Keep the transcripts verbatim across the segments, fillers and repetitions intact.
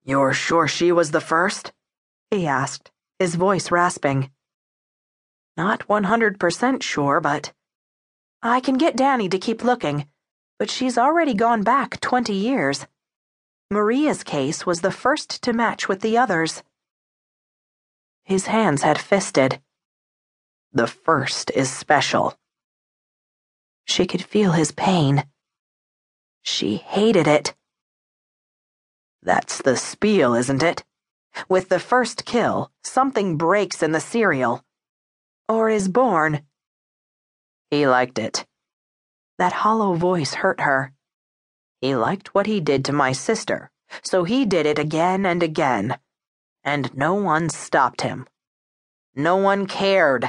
You're sure she was the first? He asked, his voice rasping. Not one hundred percent sure, but... I can get Danny to keep looking, but she's already gone back twenty years. Maria's case was the first to match with the others. His hands had fisted. The first is special. She could feel his pain. She hated it. That's the spiel, isn't it? With the first kill, something breaks in the cereal. Or is born. He liked it. That hollow voice hurt her. He liked what he did to my sister, so he did it again and again. And no one stopped him. No one cared.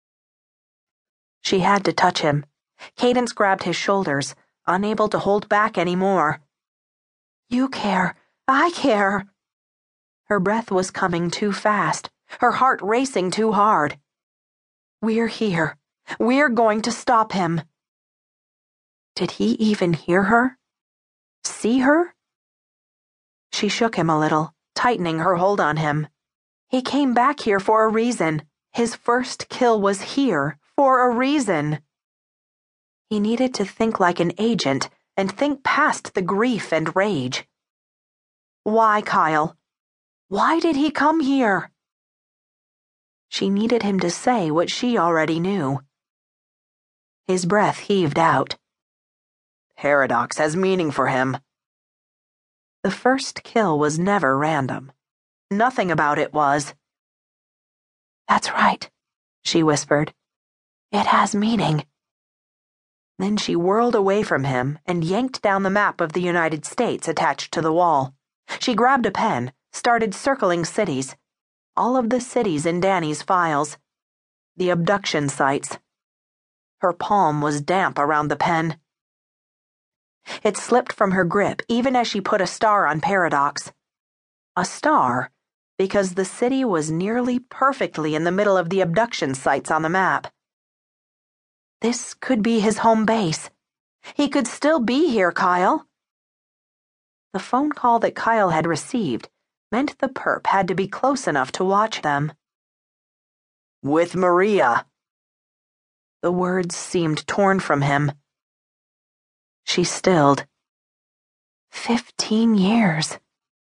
She had to touch him. Cadence grabbed his shoulders, unable to hold back anymore. You care. I care. Her breath was coming too fast, her heart racing too hard. We're here. We're going to stop him. Did he even hear her? See her? She shook him a little, tightening her hold on him. He came back here for a reason. His first kill was here for a reason. He needed to think like an agent and think past the grief and rage. Why, Kyle? Why did he come here? She needed him to say what she already knew. His breath heaved out. Paradox has meaning for him. The first kill was never random. Nothing about it was. That's right, she whispered. It has meaning. Then she whirled away from him and yanked down the map of the United States attached to the wall. She grabbed a pen, started circling cities. All of the cities in Danny's files. The abduction sites. Her palm was damp around the pen. It slipped from her grip even as she put a star on Paradox. A star, because the city was nearly perfectly in the middle of the abduction sites on the map. This could be his home base. He could still be here, Kyle. The phone call that Kyle had received meant the perp had to be close enough to watch them. With Maria. The words seemed torn from him. She stilled. Fifteen years.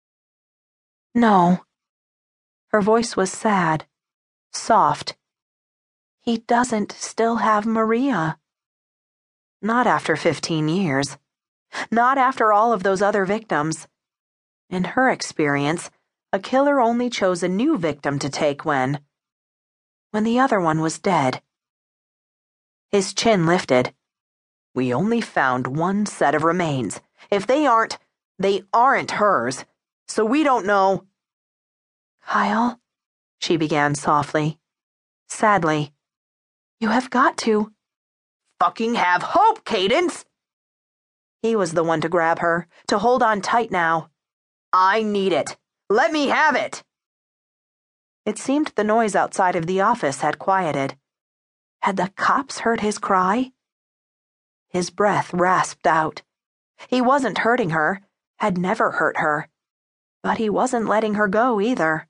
No. Her voice was sad, soft. He doesn't still have Maria. Not after fifteen years. Not after all of those other victims. In her experience, a killer only chose a new victim to take when... when the other one was dead. His chin lifted. We only found one set of remains. If they aren't, they aren't hers. So we don't know... Kyle, she began softly, sadly. You have got to... Fucking have hope, Cadence! He was the one to grab her, to hold on tight now. I need it. Let me have it! It seemed the noise outside of the office had quieted. Had the cops heard his cry? His breath rasped out. He wasn't hurting her, had never hurt her. But he wasn't letting her go either.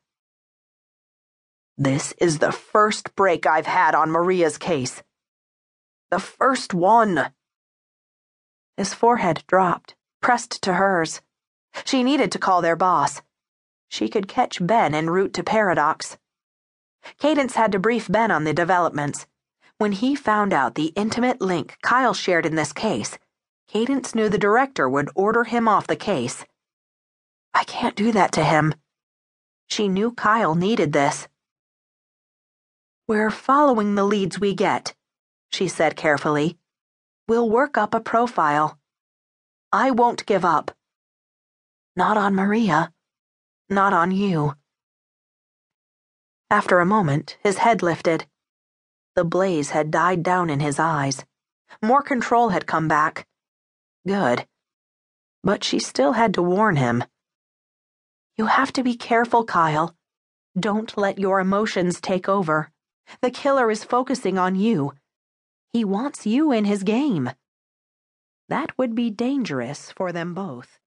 This is the first break I've had on Maria's case. The first one. His forehead dropped, pressed to hers. She needed to call their boss. She could catch Ben en route to Paradox. Cadence had to brief Ben on the developments. When he found out the intimate link Kyle shared in this case, Cadence knew the director would order him off the case. I can't do that to him. She knew Kyle needed this. We're following the leads we get, she said carefully. We'll work up a profile. I won't give up. Not on Maria. Not on you. After a moment, his head lifted. The blaze had died down in his eyes. More control had come back. Good. But she still had to warn him. You have to be careful, Kyle. Don't let your emotions take over. The killer is focusing on you. He wants you in his game. That would be dangerous for them both.